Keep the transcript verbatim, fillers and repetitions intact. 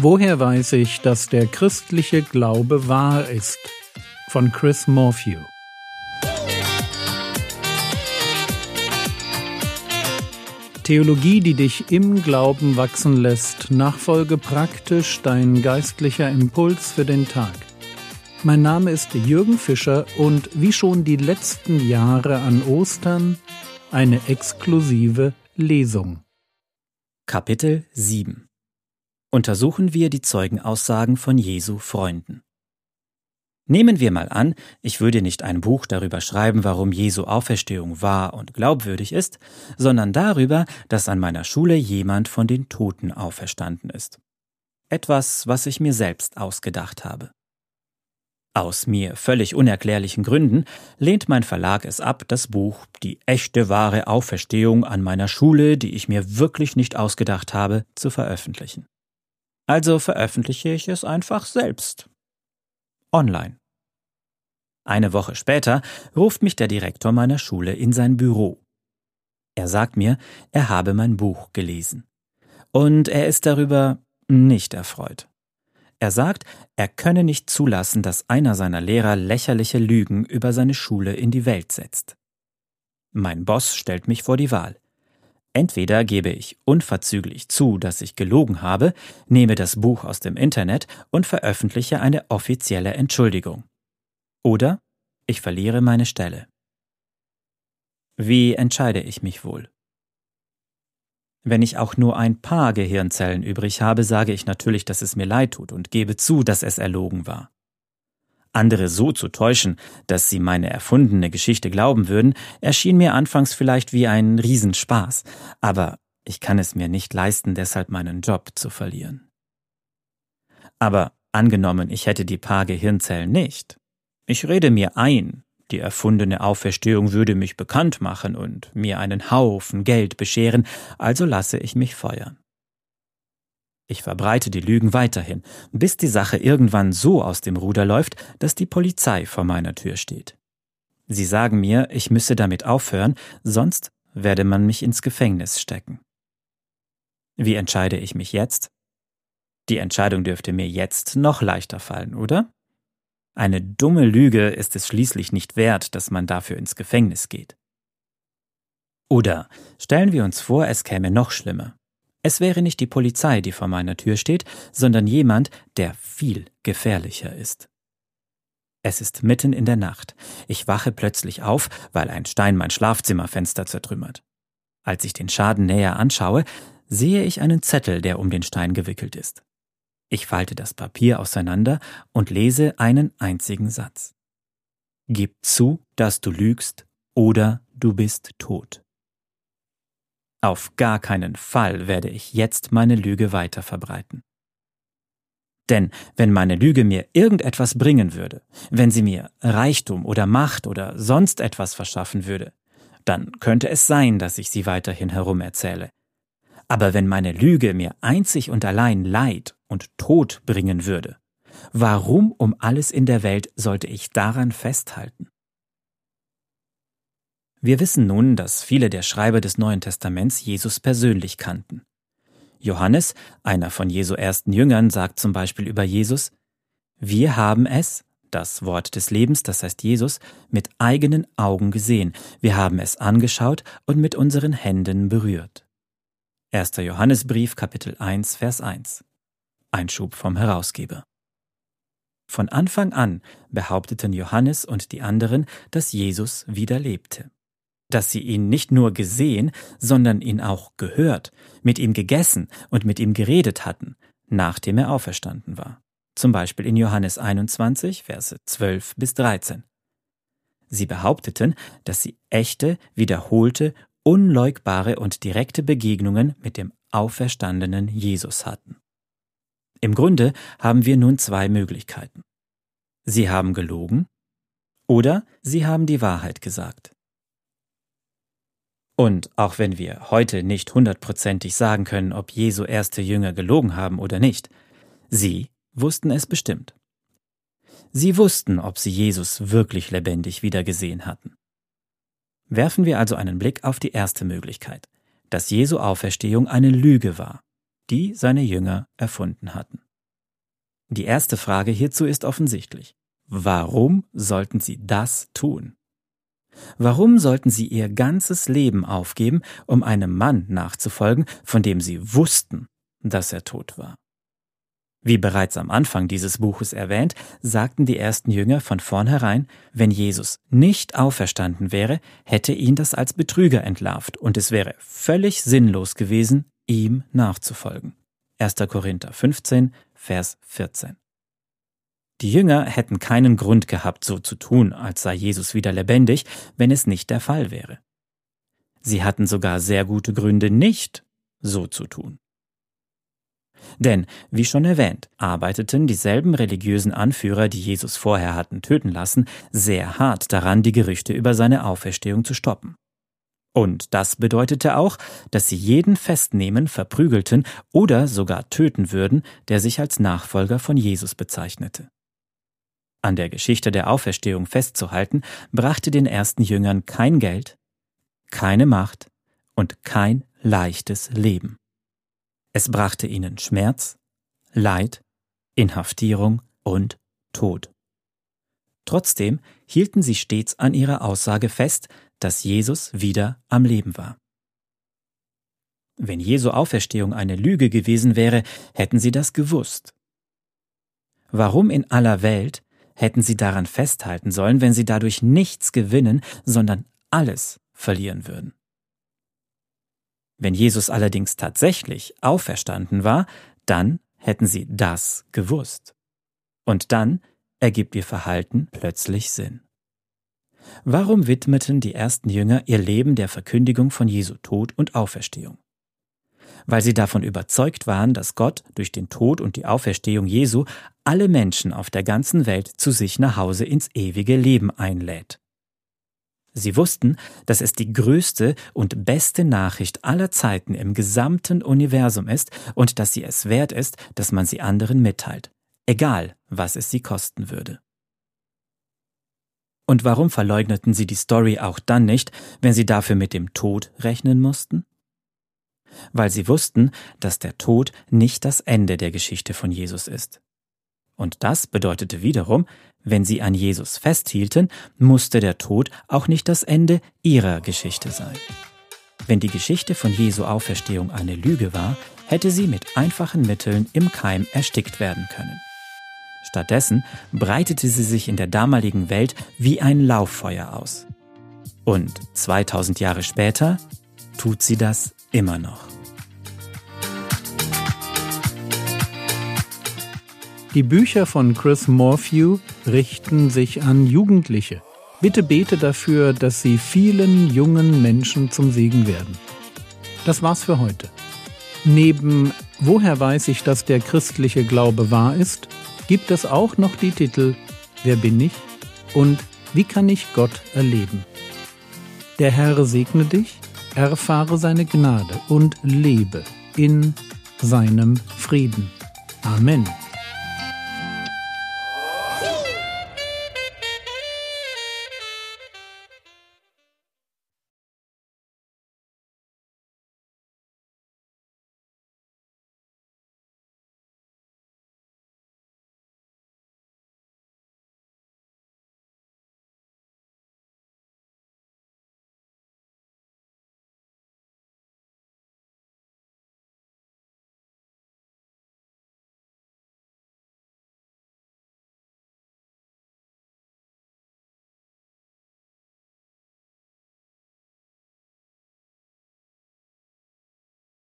Woher weiß ich, dass der christliche Glaube wahr ist? Von Chris Morphew. Theologie, die dich im Glauben wachsen lässt. Nachfolge praktisch, dein geistlicher Impuls für den Tag. Mein Name ist Jürgen Fischer und wie schon die letzten Jahre an Ostern eine exklusive Lesung. Kapitel sieben. Untersuchen wir die Zeugenaussagen von Jesu Freunden. Nehmen wir mal an, ich würde nicht ein Buch darüber schreiben, warum Jesu Auferstehung wahr und glaubwürdig ist, sondern darüber, dass an meiner Schule jemand von den Toten auferstanden ist. Etwas, was ich mir selbst ausgedacht habe. Aus mir völlig unerklärlichen Gründen lehnt mein Verlag es ab, das Buch »Die echte wahre Auferstehung an meiner Schule, die ich mir wirklich nicht ausgedacht habe«, zu veröffentlichen. Also veröffentliche ich es einfach selbst. Online. Eine Woche später ruft mich der Direktor meiner Schule in sein Büro. Er sagt mir, er habe mein Buch gelesen. Und er ist darüber nicht erfreut. Er sagt, er könne nicht zulassen, dass einer seiner Lehrer lächerliche Lügen über seine Schule in die Welt setzt. Mein Boss stellt mich vor die Wahl. Entweder gebe ich unverzüglich zu, dass ich gelogen habe, nehme das Buch aus dem Internet und veröffentliche eine offizielle Entschuldigung. Oder ich verliere meine Stelle. Wie entscheide ich mich wohl? Wenn ich auch nur ein paar Gehirnzellen übrig habe, sage ich natürlich, dass es mir leid tut und gebe zu, dass es erlogen war. Andere so zu täuschen, dass sie meine erfundene Geschichte glauben würden, erschien mir anfangs vielleicht wie ein Riesenspaß, aber ich kann es mir nicht leisten, deshalb meinen Job zu verlieren. Aber angenommen, ich hätte die paar Gehirnzellen nicht. Ich rede mir ein, die erfundene Auferstehung würde mich bekannt machen und mir einen Haufen Geld bescheren, also lasse ich mich feuern. Ich verbreite die Lügen weiterhin, bis die Sache irgendwann so aus dem Ruder läuft, dass die Polizei vor meiner Tür steht. Sie sagen mir, ich müsse damit aufhören, sonst werde man mich ins Gefängnis stecken. Wie entscheide ich mich jetzt? Die Entscheidung dürfte mir jetzt noch leichter fallen, oder? Eine dumme Lüge ist es schließlich nicht wert, dass man dafür ins Gefängnis geht. Oder stellen wir uns vor, es käme noch schlimmer. Es wäre nicht die Polizei, die vor meiner Tür steht, sondern jemand, der viel gefährlicher ist. Es ist mitten in der Nacht. Ich wache plötzlich auf, weil ein Stein mein Schlafzimmerfenster zertrümmert. Als ich den Schaden näher anschaue, sehe ich einen Zettel, der um den Stein gewickelt ist. Ich falte das Papier auseinander und lese einen einzigen Satz. Gib zu, dass du lügst, oder du bist tot. Auf gar keinen Fall werde ich jetzt meine Lüge weiter verbreiten. Denn wenn meine Lüge mir irgendetwas bringen würde, wenn sie mir Reichtum oder Macht oder sonst etwas verschaffen würde, dann könnte es sein, dass ich sie weiterhin herumerzähle. Aber wenn meine Lüge mir einzig und allein Leid und Tod bringen würde, warum um alles in der Welt sollte ich daran festhalten? Wir wissen nun, dass viele der Schreiber des Neuen Testaments Jesus persönlich kannten. Johannes, einer von Jesu ersten Jüngern, sagt zum Beispiel über Jesus: Wir haben es, das Wort des Lebens, das heißt Jesus, mit eigenen Augen gesehen. Wir haben es angeschaut und mit unseren Händen berührt. erster Johannesbrief, Kapitel eins, Vers eins. Einschub vom Herausgeber. Von Anfang an behaupteten Johannes und die anderen, dass Jesus wieder lebte. Dass sie ihn nicht nur gesehen, sondern ihn auch gehört, mit ihm gegessen und mit ihm geredet hatten, nachdem er auferstanden war. Zum Beispiel in Johannes einundzwanzig, Verse zwölf bis dreizehn. Sie behaupteten, dass sie echte, wiederholte, unleugbare und direkte Begegnungen mit dem auferstandenen Jesus hatten. Im Grunde haben wir nun zwei Möglichkeiten. Sie haben gelogen oder sie haben die Wahrheit gesagt. Und auch wenn wir heute nicht hundertprozentig sagen können, ob Jesu erste Jünger gelogen haben oder nicht, sie wussten es bestimmt. Sie wussten, ob sie Jesus wirklich lebendig wiedergesehen hatten. Werfen wir also einen Blick auf die erste Möglichkeit, dass Jesu Auferstehung eine Lüge war, die seine Jünger erfunden hatten. Die erste Frage hierzu ist offensichtlich. Warum sollten sie das tun? Warum sollten sie ihr ganzes Leben aufgeben, um einem Mann nachzufolgen, von dem sie wussten, dass er tot war? Wie bereits am Anfang dieses Buches erwähnt, sagten die ersten Jünger von vornherein, wenn Jesus nicht auferstanden wäre, hätte ihn das als Betrüger entlarvt und es wäre völlig sinnlos gewesen, ihm nachzufolgen. erster Korinther fünfzehn, Vers vierzehn. Die Jünger hätten keinen Grund gehabt, so zu tun, als sei Jesus wieder lebendig, wenn es nicht der Fall wäre. Sie hatten sogar sehr gute Gründe, nicht so zu tun. Denn, wie schon erwähnt, arbeiteten dieselben religiösen Anführer, die Jesus vorher hatten töten lassen, sehr hart daran, die Gerüchte über seine Auferstehung zu stoppen. Und das bedeutete auch, dass sie jeden festnehmen, verprügelten oder sogar töten würden, der sich als Nachfolger von Jesus bezeichnete. An der Geschichte der Auferstehung festzuhalten, brachte den ersten Jüngern kein Geld, keine Macht und kein leichtes Leben. Es brachte ihnen Schmerz, Leid, Inhaftierung und Tod. Trotzdem hielten sie stets an ihrer Aussage fest, dass Jesus wieder am Leben war. Wenn Jesu Auferstehung eine Lüge gewesen wäre, hätten sie das gewusst. Warum in aller Welt hätten sie daran festhalten sollen, wenn sie dadurch nichts gewinnen, sondern alles verlieren würden? Wenn Jesus allerdings tatsächlich auferstanden war, dann hätten sie das gewusst. Und dann ergibt ihr Verhalten plötzlich Sinn. Warum widmeten die ersten Jünger ihr Leben der Verkündigung von Jesu Tod und Auferstehung? Weil sie davon überzeugt waren, dass Gott durch den Tod und die Auferstehung Jesu alle Menschen auf der ganzen Welt zu sich nach Hause ins ewige Leben einlädt. Sie wussten, dass es die größte und beste Nachricht aller Zeiten im gesamten Universum ist und dass sie es wert ist, dass man sie anderen mitteilt, egal was es sie kosten würde. Und warum verleugneten sie die Story auch dann nicht, wenn sie dafür mit dem Tod rechnen mussten? Weil sie wussten, dass der Tod nicht das Ende der Geschichte von Jesus ist. Und das bedeutete wiederum, wenn sie an Jesus festhielten, musste der Tod auch nicht das Ende ihrer Geschichte sein. Wenn die Geschichte von Jesu Auferstehung eine Lüge war, hätte sie mit einfachen Mitteln im Keim erstickt werden können. Stattdessen breitete sie sich in der damaligen Welt wie ein Lauffeuer aus. Und zweitausend Jahre später tut sie das immer noch. Die Bücher von Chris Morphew richten sich an Jugendliche. Bitte bete dafür, dass sie vielen jungen Menschen zum Segen werden. Das war's für heute. Neben Woher weiß ich, dass der christliche Glaube wahr ist, gibt es auch noch die Titel Wer bin ich? Und Wie kann ich Gott erleben? Der Herr segne dich, erfahre seine Gnade und lebe in seinem Frieden. Amen.